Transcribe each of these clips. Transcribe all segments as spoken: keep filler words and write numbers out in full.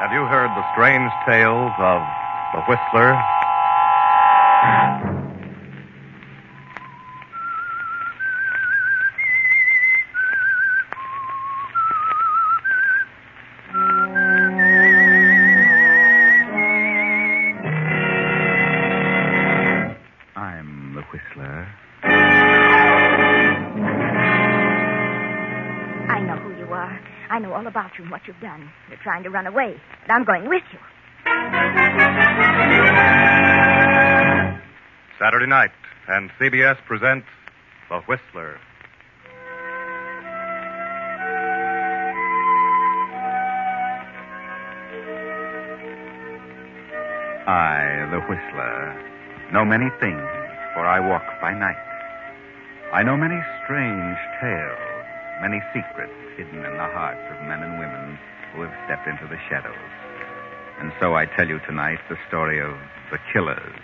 Have you heard the strange tales of the Whistler? I'm the Whistler. I know who you are. I know all about you and what you've done. You're trying to run away, but I'm going with you. Saturday night, and C B S presents The Whistler. I, the Whistler, know many things, for I walk by night. I know many strange tales, many secrets hidden in the hearts of men and women who have stepped into the shadows. And so I tell you tonight the story of the killers.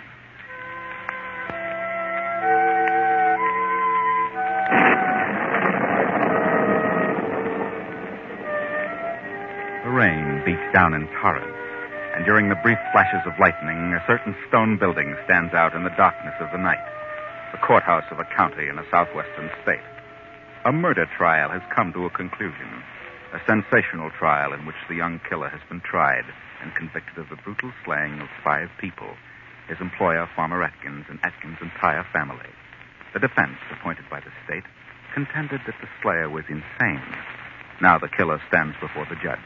The rain beats down in torrents, and during the brief flashes of lightning, a certain stone building stands out in the darkness of the night, the courthouse of a county in a southwestern state. A murder trial has come to a conclusion, a sensational trial in which the young killer has been tried and convicted of the brutal slaying of five people, his employer, Farmer Atkins, and Atkins' entire family. The defense, appointed by the state, contended that the slayer was insane. Now the killer stands before the judge.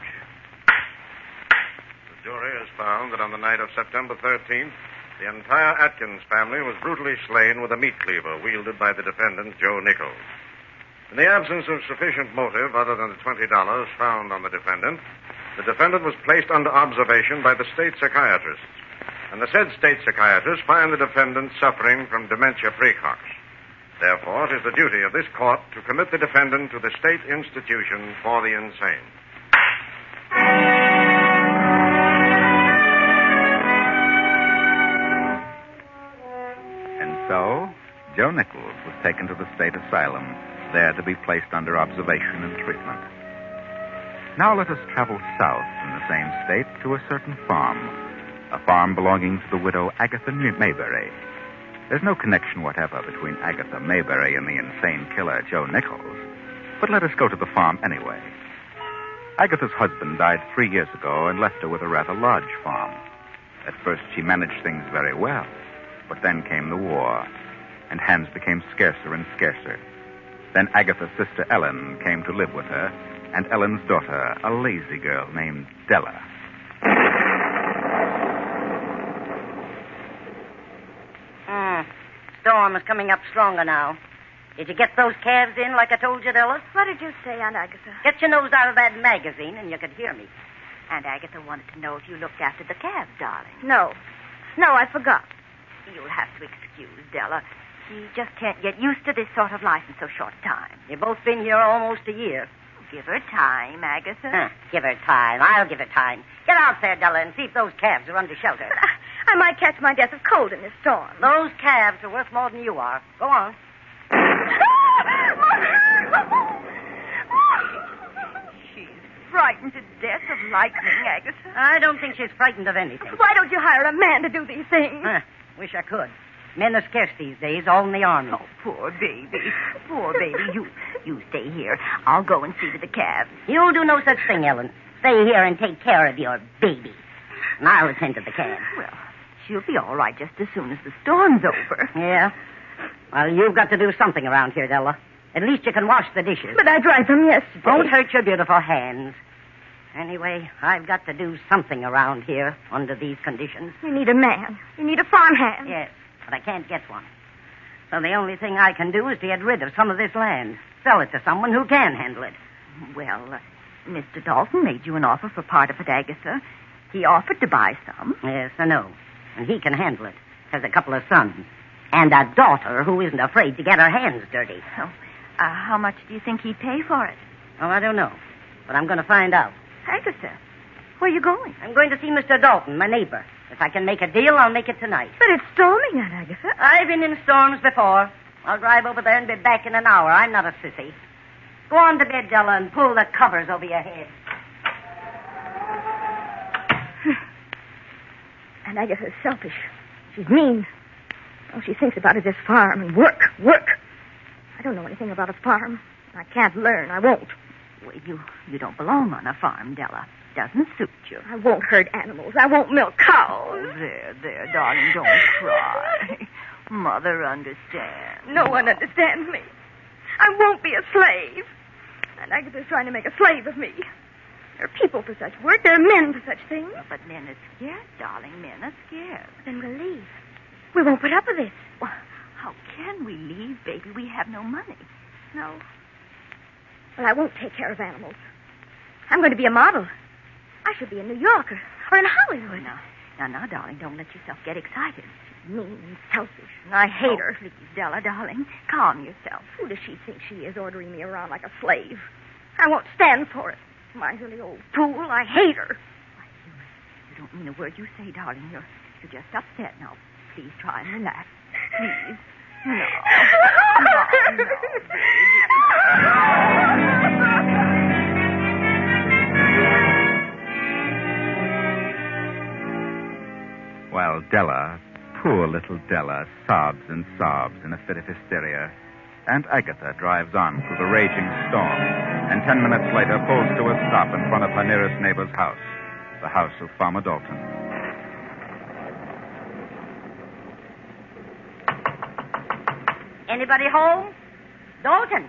The jury has found that on the night of September thirteenth, the entire Atkins family was brutally slain with a meat cleaver wielded by the defendant, Joe Nichols. In the absence of sufficient motive other than the twenty dollars found on the defendant, the defendant was placed under observation by the state psychiatrists, and the said state psychiatrists find the defendant suffering from dementia praecox. Therefore, it is the duty of this court to commit the defendant to the state institution for the insane. And so, Joe Nichols was taken to the state asylum, there to be placed under observation and treatment. Now let us travel south in the same state to a certain farm, a farm belonging to the widow Agatha Mayberry. There's no connection whatever between Agatha Mayberry and the insane killer Joe Nichols, but let us go to the farm anyway. Agatha's husband died three years ago and left her with a rather large farm. At first she managed things very well, but then came the war, and hands became scarcer and scarcer. Then Agatha's sister Ellen came to live with her, and Ellen's daughter, a lazy girl named Della. Mm. Storm is coming up stronger now. Did you get those calves in like I told you, Della? What did you say, Aunt Agatha? Get your nose out of that magazine and you could hear me. Aunt Agatha wanted to know if you looked after the calves, darling. No. No, I forgot. You'll have to excuse Della. She just can't get used to this sort of life in so short a time. You've both been here almost a year. Give her time, Agatha. Huh, give her time. I'll give her time. Get out there, Della, and see if those calves are under shelter. But I, I might catch my death of cold in this storm. Those calves are worth more than you are. Go on. She's frightened to death of lightning, Agatha. I don't think she's frightened of anything. Why don't you hire a man to do these things? Huh, wish I could. Men are scarce these days, all in the army. Oh, poor baby. Poor baby. You you stay here. I'll go and see to the calves. You'll do no such thing, Ellen. Stay here and take care of your baby. And I'll attend to the calves. Well, she'll be all right just as soon as the storm's over. Yeah? Well, you've got to do something around here, Della. At least you can wash the dishes. But I dried them yesterday. Don't hurt your beautiful hands. Anyway, I've got to do something around here under these conditions. You need a man. You need a farmhand. Yes, but I can't get one. So the only thing I can do is to get rid of some of this land. Sell it to someone who can handle it. Well, uh, Mister Dalton made you an offer for part of it, Agatha. He offered to buy some. Yes, I know. And he can handle it. Has a couple of sons. And a daughter who isn't afraid to get her hands dirty. Oh, uh, how much do you think he'd pay for it? Oh, I don't know. But I'm going to find out. Agatha, where are you going? I'm going to see Mister Dalton, my neighbor. If I can make a deal, I'll make it tonight. But it's storming, Aunt Agatha. I've been in storms before. I'll drive over there and be back in an hour. I'm not a sissy. Go on to bed, Della, and pull the covers over your head. And Agatha's selfish. She's mean. All she thinks about is this farm and work, work. I don't know anything about a farm. I can't learn. I won't. Well, you, you don't belong on a farm, Della. Doesn't suit you. I won't hurt animals. I won't milk cows. Oh, there, there, darling, don't cry. Mother understands. No one understands me. I won't be a slave. And Agatha's trying to make a slave of me. There are people for such work. There are men for such things. But men are scared, darling. Men are scared. Then we'll leave. We won't put up with this. Well, how can we leave, baby? We have no money. No. Well, I won't take care of animals. I'm going to be a model. I should be in New York or, or in Hollywood. Now, now, now, darling, don't let yourself get excited. She's mean and selfish, and I hate oh, her. Please, Della, darling, calm yourself. Who does she think she is, ordering me around like a slave? I won't stand for it. Miserly old fool. I hate her. Why, you, you don't mean a word you say, darling. You're, you're just upset now. Please try and relax. Please. No. No, no, While Della, poor little Della, sobs and sobs in a fit of hysteria, Aunt Agatha drives on through the raging storm, and ten minutes later pulls to a stop in front of her nearest neighbor's house, the house of Farmer Dalton. Anybody home? Dalton.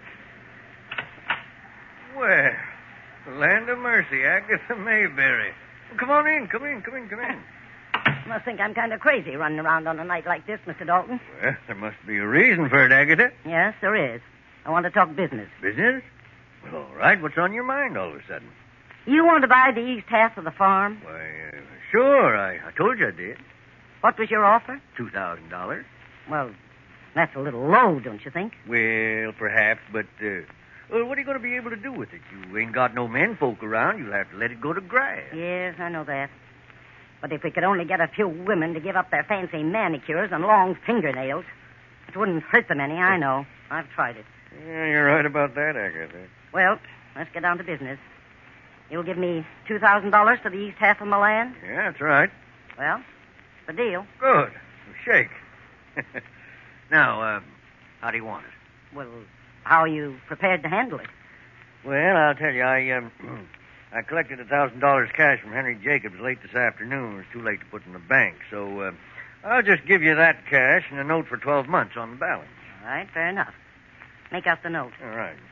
Well, land of mercy, Agatha Mayberry. Well, come on in, come in, come in, come in. You must think I'm kind of crazy running around on a night like this, Mister Dalton. Well, there must be a reason for it, Agatha. Yes, there is. I want to talk business. Business? Well, all right. What's on your mind all of a sudden? You want to buy the east half of the farm? Why, uh, sure. I, I told you I did. What was your offer? Two thousand dollars. Well, that's a little low, don't you think? Well, perhaps, but, uh, well, what are you going to be able to do with it? You ain't got no men folk around. You'll have to let it go to grass. Yes, I know that. But if we could only get a few women to give up their fancy manicures and long fingernails, it wouldn't hurt them any, I know. I've tried it. Yeah, you're right about that, Agatha. Well, let's get down to business. You'll give me two thousand dollars for the east half of my land? Yeah, that's right. Well, the deal. Good. Shake. Now, uh, how do you want it? Well, how are you prepared to handle it? Well, I'll tell you, I, um, I collected a thousand dollars cash from Henry Jacobs late this afternoon. It was too late to put in the bank, so, uh, I'll just give you that cash and a note for twelve months on the balance. All right, fair enough. Make out the note. All right.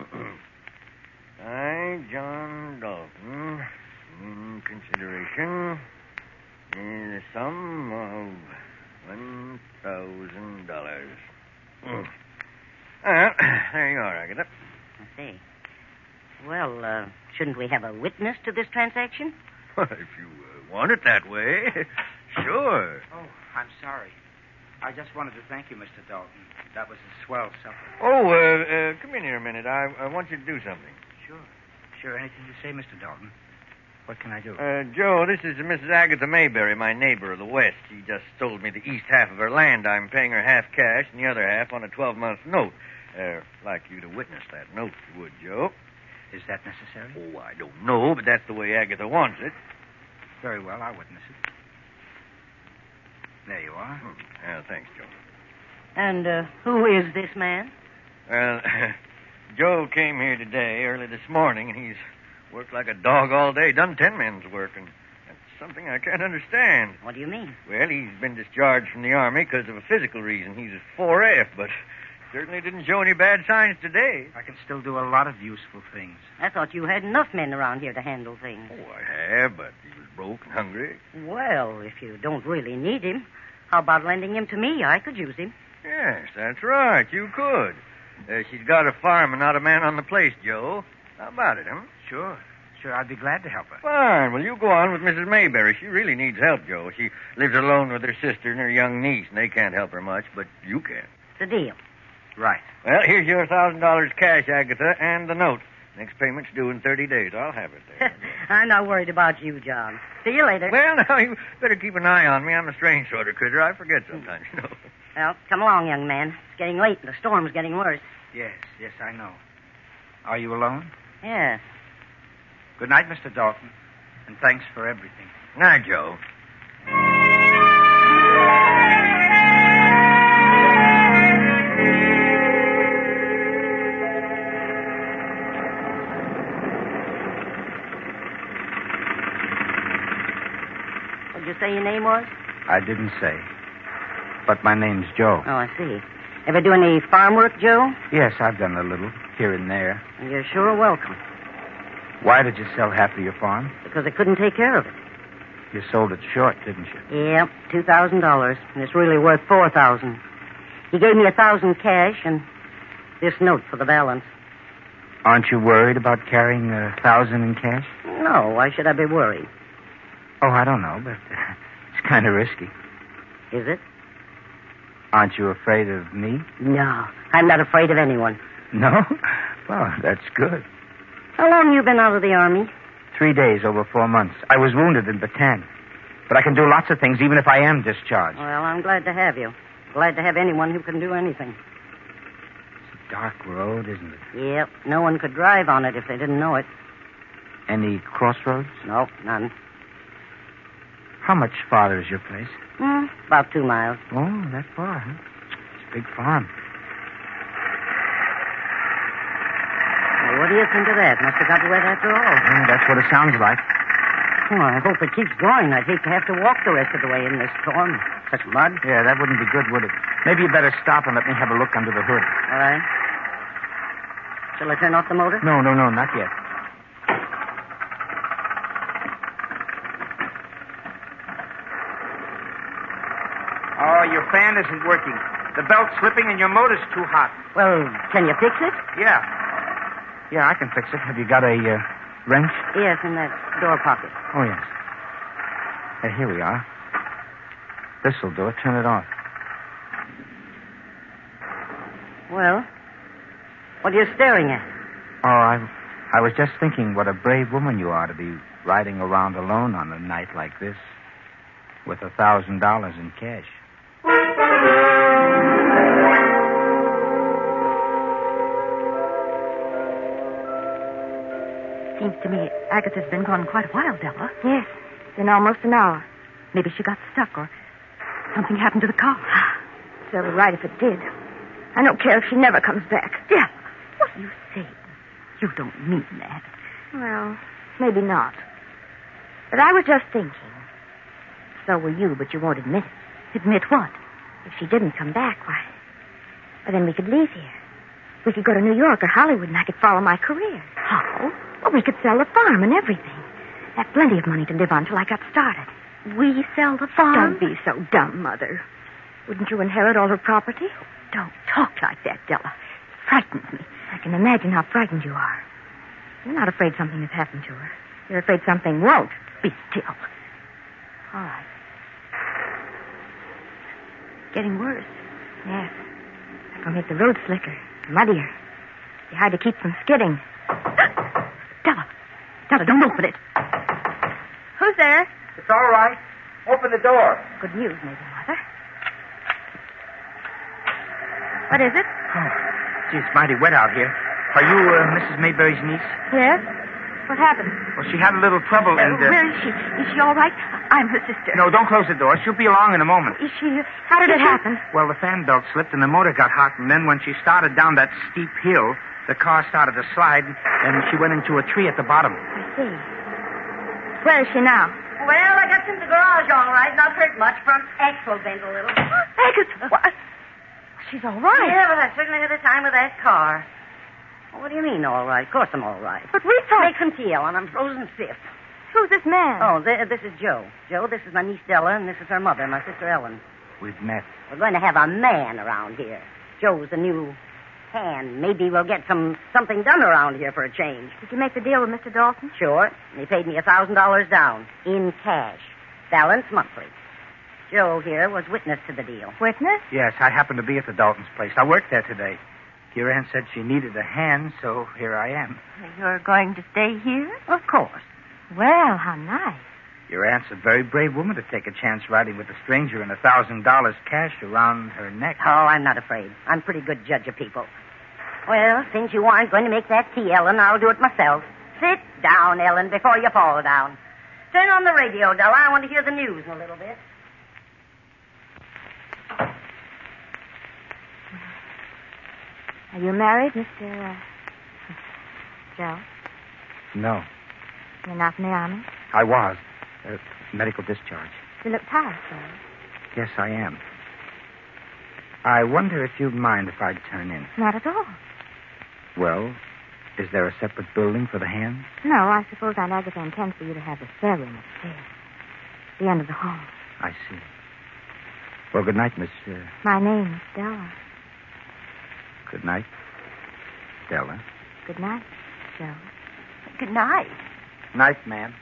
I, John Dalton, in consideration, in the sum of one thousand dollars. Mm. Well, there you are, Agatha. I see. Well, uh, shouldn't we have a witness to this transaction? If you uh, want it that way, sure. Oh, I'm sorry. I just wanted to thank you, Mister Dalton. That was a swell supper. Oh, uh, uh, come in here a minute. I, I want you to do something. Sure. Sure, anything you say, Mister Dalton. What can I do? Uh, Joe, this is Missus Agatha Mayberry, my neighbor of the West. She just sold me the east half of her land. I'm paying her half cash and the other half on a twelve-month note. Uh, like you to witness that note, if you would, Joe. Is that necessary? Oh, I don't know, but that's the way Agatha wants it. Very well, I'll witness it. There you are. Hmm. Yeah, thanks, Joe. And uh, who is this man? Well, Joe came here today, early this morning, and he's worked like a dog all day, done ten men's work, and that's something I can't understand. What do you mean? Well, he's been discharged from the Army because of a physical reason. He's a four F, but certainly didn't show any bad signs today. I can still do a lot of useful things. I thought you had enough men around here to handle things. Oh, I have, but he was broke and hungry. Well, if you don't really need him, how about lending him to me? I could use him. Yes, that's right. You could. Uh, she's got a farm and not a man on the place, Joe. How about it, huh? Sure. Sure, I'd be glad to help her. Fine. Well, you go on with Missus Mayberry. She really needs help, Joe. She lives alone with her sister and her young niece, and they can't help her much, but you can. It's a deal. Right. Well, here's your thousand dollars cash, Agatha, and the note. Next payment's due in thirty days. I'll have it there. I'm not worried about you, John. See you later. Well, now, you better keep an eye on me. I'm a strange sort of critter. I forget sometimes, you know. Well, come along, young man. It's getting late and the storm's getting worse. Yes, yes, I know. Are you alone? Yes. Good night, Mister Dalton. And And thanks for everything. Now, Joe. What'd you say your name was? I didn't say. But my name's Joe. Oh, I see. Ever do any farm work, Joe? Yes, I've done a little, here and there. You're sure welcome. Why did you sell half of your farm? Because I couldn't take care of it. You sold it short, didn't you? Yep, two thousand dollars. And it's really worth four thousand. He gave me a thousand cash and this note for the balance. Aren't you worried about carrying a thousand in cash? No, why should I be worried? Oh, I don't know, but it's kind of risky. Is it? Aren't you afraid of me? No, I'm not afraid of anyone. No? Well, that's good. How long you been out of the Army? Three days over four months. I was wounded in Bataan. But I can do lots of things, even if I am discharged. Well, I'm glad to have you. Glad to have anyone who can do anything. It's a dark road, isn't it? Yep, no one could drive on it if they didn't know it. Any crossroads? No, none. How much farther is your place? Hmm, about two miles. Oh, that far, huh? It's a big farm. Well, what do you think of that? Must have got wet after all. Yeah, that's what it sounds like. Oh, I hope it keeps going. I'd hate to have to walk the rest of the way in this storm. Such mud. Yeah, that wouldn't be good, would it? Maybe you better stop and let me have a look under the hood. All right. Shall I turn off the motor? No, no, no, not yet. Oh, your fan isn't working. The belt's slipping and your motor's too hot. Well, can you fix it? Yeah. Yeah, I can fix it. Have you got a uh, wrench? Yes, in that door pocket. Oh, yes. Uh, here we are. This'll do it. Turn it off. Well, what are you staring at? Oh, I, I was just thinking what a brave woman you are to be riding around alone on a night like this with a thousand dollars in cash. Seems to me Agatha's been gone quite a while, Della. Yes, it's been almost an hour. Maybe she got stuck or something happened to the car. Serve her right if it did. I don't care if she never comes back. Della, what are you saying? You don't mean that. Well, maybe not. But I was just thinking. So were you, but you won't admit it. Admit what? If she didn't come back, why, well, then we could leave here. We could go to New York or Hollywood, and I could follow my career. How? Well, we could sell the farm and everything. Have plenty of money to live on till I got started. We sell the farm? Don't be so dumb, Mother. Wouldn't you inherit all her property? Don't talk like that, Della. It frightens me. I can imagine how frightened you are. You're not afraid something has happened to her. You're afraid something won't. Be still. All right. Getting worse. Yes. That'll make the road slicker, muddier. Be hard to keep from skidding. Della. Della, don't open it. Who's there? It's all right. Open the door. Good news, maybe, Mother. What is it? Oh, gee, it's mighty wet out here. Are you uh, Missus Mayberry's niece? Yes. What happened? Well, she had a little trouble and... Uh... Where is she? Is she all right? I'm her sister. No, don't close the door. She'll be along in a moment. Is she... How did it happen? Well, the fan belt slipped and the motor got hot, and then when she started down that steep hill, the car started to slide, and she went into a tree at the bottom. I see. Where is she now? Well, I got in the garage all right. Not hurt much. Front axle bent a little. Agatha, what? She's all right. Yeah, but I certainly had a time with that car. Well, what do you mean, all right? Of course I'm all right. But we thought... Make some tea, Ellen. I'm frozen stiff. Who's this man? Oh, th- this is Joe. Joe, this is my niece Della, and this is her mother, my sister Ellen. We've met. We're going to have a man around here. Joe's the new hand. Maybe we'll get some something done around here for a change. Did you make the deal with Mister Dalton? Sure. And he paid me a thousand dollars down in cash. Balance monthly. Joe here was witness to the deal. Witness? Yes, I happened to be at the Dalton's place. I worked there today. Your aunt said she needed a hand, so here I am. You're going to stay here? Of course. Well, how nice. Your aunt's a very brave woman to take a chance riding with a stranger and a thousand dollars cash around her neck. Oh, I'm not afraid. I'm a pretty good judge of people. Well, since you aren't going to make that tea, Ellen, I'll do it myself. Sit down, Ellen, before you fall down. Turn on the radio, Della. I want to hear the news in a little bit. Are you married, Mister Uh, Joe? No. You're not in the army? I was. Uh, medical discharge. You look tired, Joe. Yes, I am. I wonder if you'd mind if I'd turn in. Not at all. Well, is there a separate building for the hands? No, I suppose Aunt Agatha intends for you to have the spare room upstairs. The end of the hall. I see. Well, good night, Miss... Uh... My name is Della. Good night, Della. Good night, Joe. Good night. Night, ma'am.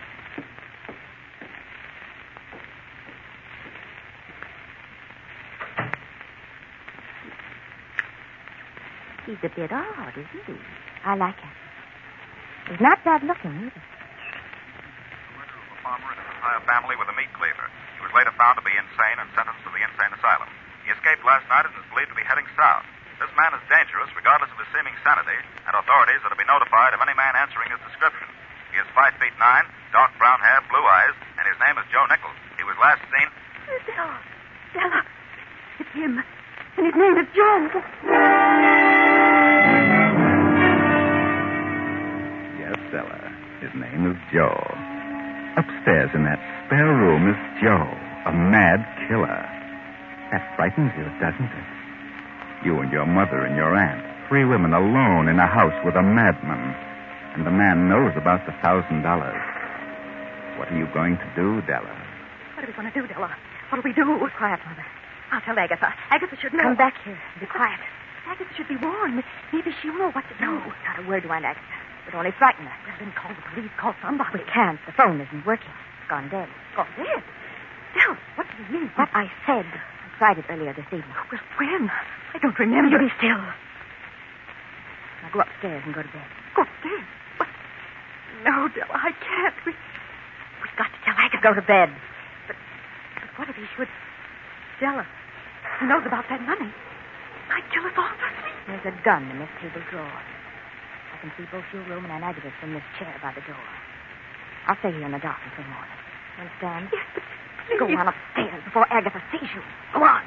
He's a bit odd, isn't he? I like him. He's not bad looking, either. The murder of a farmer and his entire family with a meat cleaver. He was later found to be insane and sentenced to the insane asylum. He escaped last night and is believed to be heading south. This man is dangerous, regardless of his seeming sanity, and authorities are to be notified of any man answering his description. He is five feet nine, dark brown hair, blue eyes, and his name is Joe Nichols. He was last seen... Della. Della. It's him. And his name is Joe. Yes, Della. His name is Joe. Upstairs in that spare room is Joe, a mad killer. That frightens you, doesn't it? You and your mother and your aunt, three women alone in a house with a madman. And the man knows about the thousand dollars. What are you going to do, Della? What are we going to do, Della? What'll we do? Quiet, Mother. I'll tell Agatha. Agatha should know. Come back here. Be quiet. Agatha should be warned. Maybe she'll know what to do. No, not a word to Aunt Agatha. It'll only frighten her. Well, then call the police. Call somebody. We can't. The phone isn't working. It's gone dead. Gone dead? Della, what do you mean? What I said. I tried it earlier this evening. Well, when? I don't remember. You be still. Now go upstairs and go to bed. Go upstairs? What? No, Della, I can't. We, we've got to tell Agatha. Go to bed. But, but what if he should... Della, he knows about that money. Might kill us all for sleep. There's a gun in this table drawer. I can see both your room and Aunt Agatha's from this chair by the door. I'll stay here in the dark until morning. You understand? Yes, but please. Go on upstairs before Agatha sees you. Go on.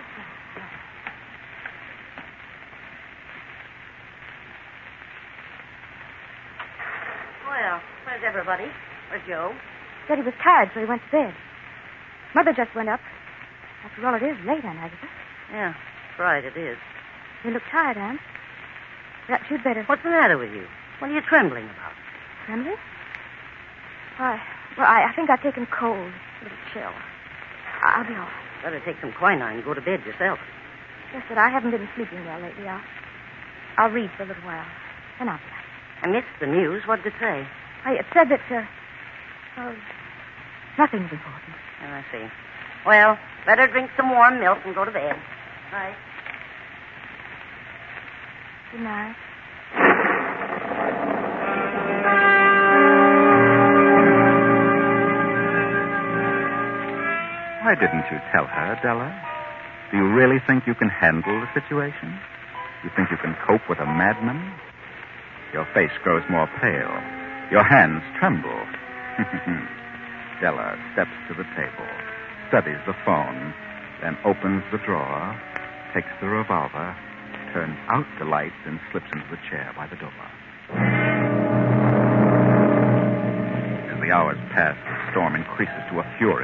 Well, where's everybody? Where's Joe? Said he was tired, so he went to bed. Mother just went up. After all, it is late, Aunt Agatha. Yeah, right, it is. You look tired, Aunt. Perhaps you'd better... What's the matter with you? What are you trembling about? Trembling? Why, well, I, I think I've taken cold. A little chill. I'll be all right. Better take some quinine and go to bed yourself. Just that I haven't been sleeping well lately. I'll, I'll read for a little while. Then I'll be out. I missed the news. What did it say? I, it said that, uh... Well, nothing's important. Oh, I see. Well, better drink some warm milk and go to bed. Night. Good night. Why didn't you tell her, Della? Do you really think you can handle the situation? You think you can cope with a madman? Your face grows more pale. Your hands tremble. Della steps to the table, studies the phone, then opens the drawer, takes the revolver, turns out the lights, and slips into the chair by the door. As the hours pass, the storm increases to a fury.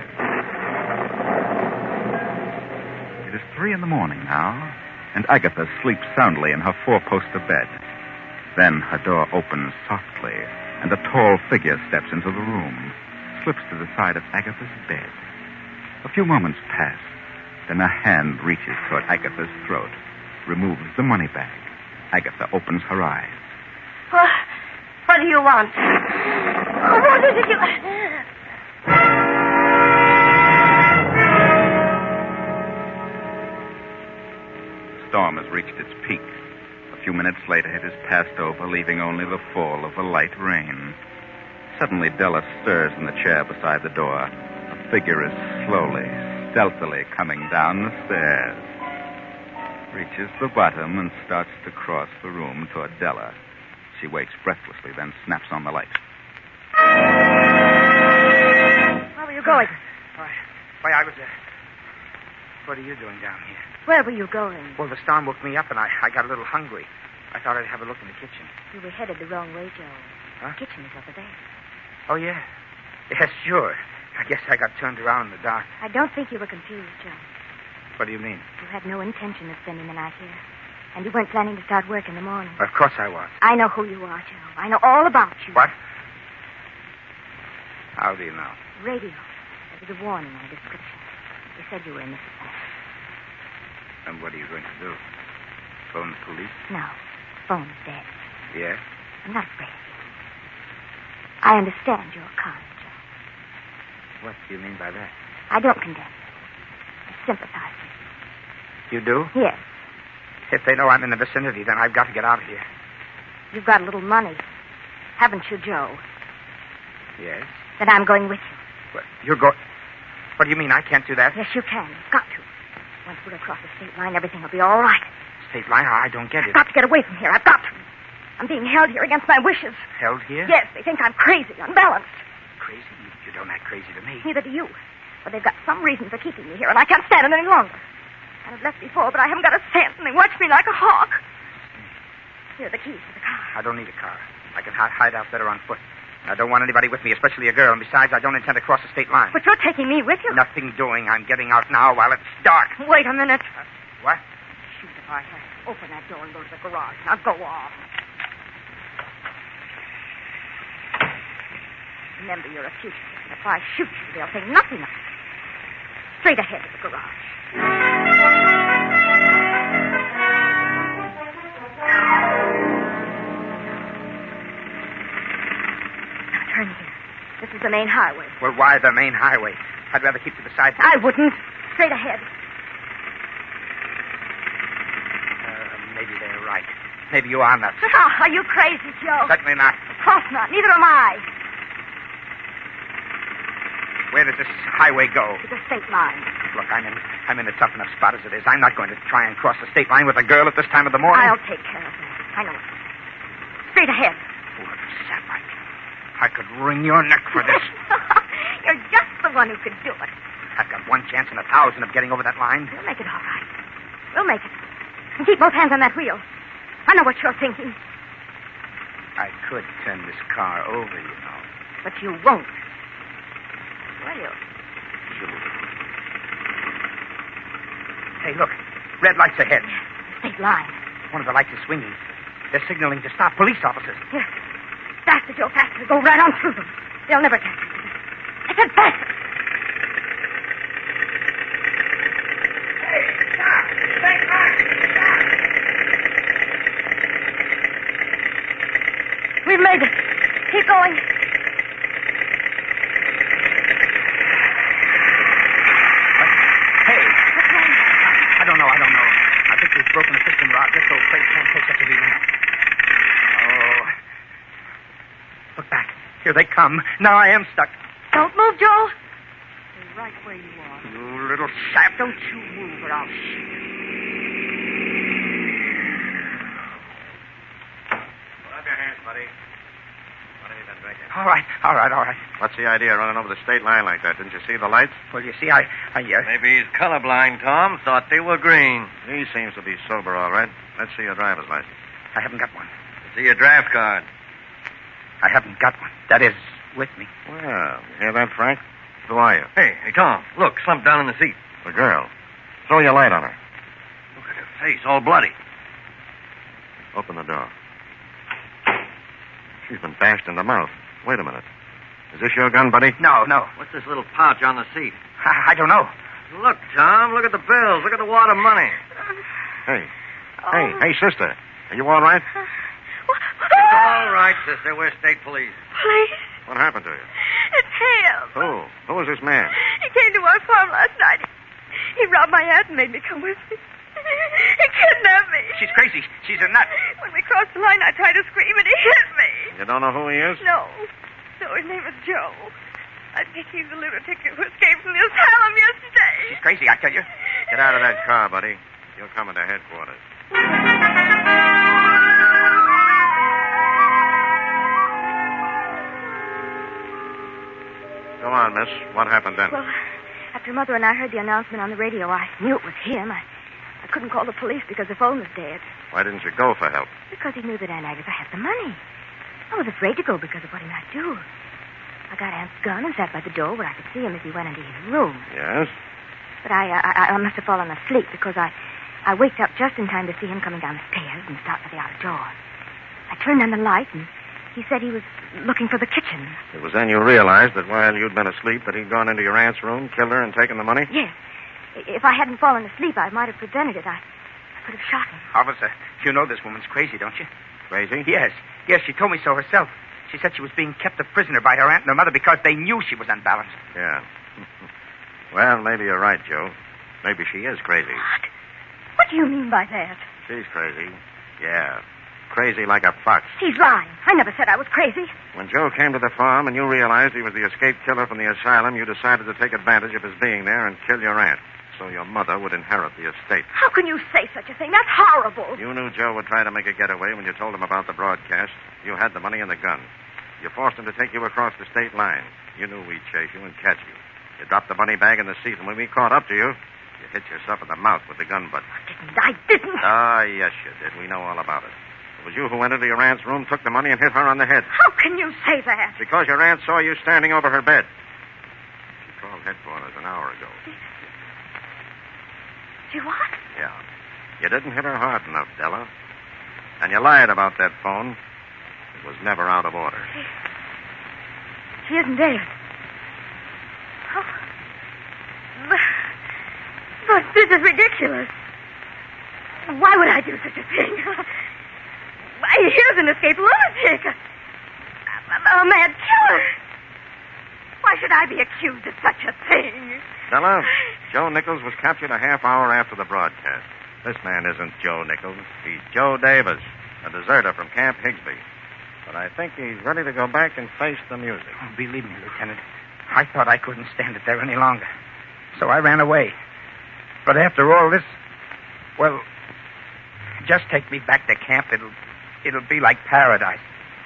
It is three in the morning now, and Agatha sleeps soundly in her four-poster bed. Then her door opens softly, and a tall figure steps into the room, slips to the side of Agatha's bed. A few moments pass. Then a hand reaches toward Agatha's throat, removes the money bag. Agatha opens her eyes. What, what do you want? Oh, what is it you... The storm has reached its peak. A few minutes later, it has passed over, leaving only the fall of a light rain. Suddenly, Della stirs in the chair beside the door. A figure is slowly, stealthily coming down the stairs. Reaches the bottom and starts to cross the room toward Della. She waits breathlessly, then snaps on the light. going? Why, why, I was, uh... What are you doing down here? Where were you going? Well, the storm woke me up, and I, I got a little hungry. I thought I'd have a look in the kitchen. You were headed the wrong way, Joe. Huh? The kitchen is over there. Oh, yeah? Yes, sure. I guess I got turned around in the dark. I don't think you were confused, Joe. What do you mean? You had no intention of spending the night here. And you weren't planning to start work in the morning. Of course I was. I know who you are, Joe. I know all about you. What? How do you know? Radio. There was a warning on a description. They said you were in Mississippi. And what are you going to do? Phone the police? No. Phone's dead. Yes? I'm not afraid of you. I understand you're kind, Joe. What do you mean by that? I don't condemn you. I sympathize with you. You do? Yes. If they know I'm in the vicinity, then I've got to get out of here. You've got a little money. Haven't you, Joe? Yes? Then I'm going with you. What? You're going... What do you mean? I can't do that? Yes, you can. You've got to. Once we're across the state line, everything will be all right. State line? I don't get it. I've got to get away from here. I've got to. I'm being held here against my wishes. Held here? Yes, they think I'm crazy, unbalanced. Crazy? You, you don't act crazy to me. Neither do you. But they've got some reason for keeping me here, and I can't stand it any longer. I've left before, but I haven't got a cent, and they watch me like a hawk. Here are the keys to the car. I don't need a car. I can hi- hide out better on foot. I don't want anybody with me, especially a girl, and besides, I don't intend to cross the state line. But you're taking me with you. Nothing doing. I'm getting out now while it's dark. Wait a minute. Uh, what? Shoot if I have. Open that door and go to the garage. Now go on. Remember, you're a fugitive, and if I shoot you, they'll think nothing of it. Straight ahead to the garage. Turn here. This is the main highway. Well, why the main highway? I'd rather keep to the side. I wouldn't. Straight ahead. Uh, maybe they're right. Maybe you are nuts. Oh, are you crazy, Joe? Certainly not. Of course not. Neither am I. Where does this highway go? To the state line. Look, I'm in I'm in a tough enough spot as it is. I'm not going to try and cross the state line with a girl at this time of the morning. I'll take care of that. I know it. Straight ahead. Oh, sapite. I could wring your neck for this. You're just the one who could do it. I've got one chance in a thousand of getting over that line. We'll make it all right. We'll make it. And keep both hands on that wheel. I know what you're thinking. I could turn this car over, you know. But you won't. Will you? Sure. Hey, look. Red lights ahead. State line. One of the lights is swinging. They're signaling to stop police officers. Here. Faster, Joe, faster. Go right on through them. They'll never catch us. I said faster. Hey, stop! Stay back! Stop! We've made it. Keep going. Hey. I don't know, I don't know. I think we've broken the system, Rod. This old place can't take such a beating. Oh. Look back. Here they come. Now I am stuck. Don't move, Joe. Stay right where you are. You little sap. Don't you move or I'll shoot. Put up your hands, buddy. What have you been drinking? All right, all right, all right. What's the idea of running over the state line like that? Didn't you see the lights? Well, you see, I... I uh, Maybe he's colorblind, Tom. Thought they were green. He seems to be sober, all right. Let's see your driver's license. I haven't got one. See your draft card. I haven't got one. That is, with me. Well, you hear that, Frank? Who are you? Hey, hey, Tom. Look, slumped down in the seat. The girl. Throw your light on her. Look at her face, all bloody. Open the door. She's been bashed in the mouth. Wait a minute. Is this your gun, buddy? No, no. What's this little pouch on the seat? I, I don't know. Look, Tom. Look at the bills. Look at the wad of money. Hey. Hey, hey, sister. Are you all right? It's all right, sister. We're state police. Please. What happened to you? It's him. Who? Who is this man? He came to our farm last night. He robbed my aunt and made me come with him. He kidnapped me. She's crazy. She's a nut. When we crossed the line, I tried to scream, and he hit me. You don't know who he is? No. No, his name is Joe. I think he's the lunatic who escaped from the asylum yesterday. She's crazy, I tell you. Get out of that car, buddy. You'll come into headquarters. Go on, miss. What happened then? Well, after Mother and I heard the announcement on the radio, I knew it was him. I, I couldn't call the police because the phone was dead. Why didn't you go for help? Because he knew that Aunt Agatha had the money. I was afraid to go because of what he might do. I got Aunt's gun and sat by the door where I could see him if he went into his room. Yes? But I, I, I must have fallen asleep because I, I waked up just in time to see him coming down the stairs and start for the outer door. I turned on the light and he said he was looking for the kitchen. It was then you realized that while you'd been asleep that he'd gone into your aunt's room, killed her, and taken the money? Yes. If I hadn't fallen asleep, I might have prevented it. I, I could have shot him. Officer, you know this woman's crazy, don't you? Crazy? Yes. Yes, she told me so herself. She said she was being kept a prisoner by her aunt and her mother because they knew she was unbalanced. Yeah. Well, maybe you're right, Joe. Maybe she is crazy. What? What do you mean by that? She's crazy. Yeah. Crazy like a fox. She's lying. I never said I was crazy. When Joe came to the farm and you realized he was the escaped killer from the asylum, you decided to take advantage of his being there and kill your aunt so your mother would inherit the estate. How can you say such a thing? That's horrible. You knew Joe would try to make a getaway when you told him about the broadcast. You had the money and the gun. You forced him to take you across the state line. You knew we'd chase you and catch you. You dropped the money bag in the seat, and when we caught up to you, you hit yourself in the mouth with the gun butt. I didn't. I didn't. Ah, yes, you did. We know all about it. It was you who went into your aunt's room, took the money, and hit her on the head. How can you say that? Because your aunt saw you standing over her bed. She called headquarters an hour ago. She what? Yeah. You didn't hit her hard enough, Della. And you lied about that phone. It was never out of order. She, she isn't dead. Oh. But, but this is ridiculous. Why would I do such a thing? Here's an escaped lunatic. A, a, a mad killer. Why should I be accused of such a thing? Della, Joe Nichols was captured a half hour after the broadcast. This man isn't Joe Nichols. He's Joe Davis, a deserter from Camp Higsby. But I think he's ready to go back and face the music. Oh, believe me, Lieutenant, I thought I couldn't stand it there any longer. So I ran away. But after all this, well, just take me back to camp. It'll, it'll be like paradise.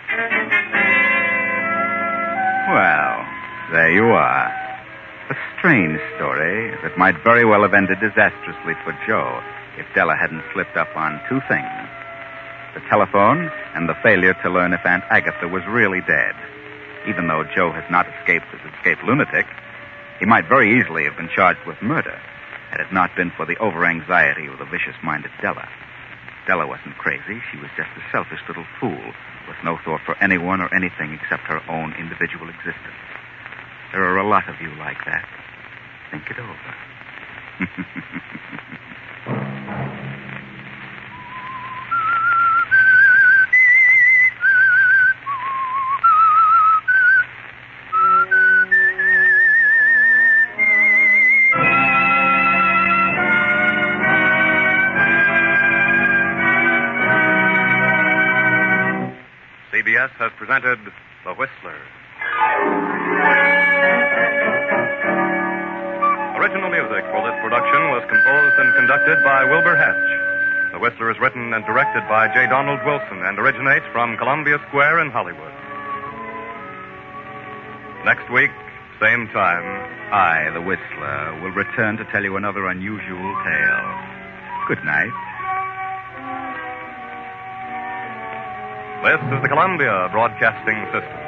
Well, there you are. A strange story that might very well have ended disastrously for Joe if Della hadn't slipped up on two things. The telephone and the failure to learn if Aunt Agatha was really dead. Even though Joe has not escaped as escaped lunatic, he might very easily have been charged with murder had it not been for the over-anxiety of the vicious-minded Della. Della wasn't crazy. She was just a selfish little fool with no thought for anyone or anything except her own individual existence. There are a lot of you like that. Think it over. C B S has presented The Whistler. Original music for this production was composed and conducted by Wilbur Hatch. The Whistler is written and directed by J. Donald Wilson and originates from Columbia Square in Hollywood. Next week, same time, I, the Whistler, will return to tell you another unusual tale. Good night. this is the Columbia Broadcasting System.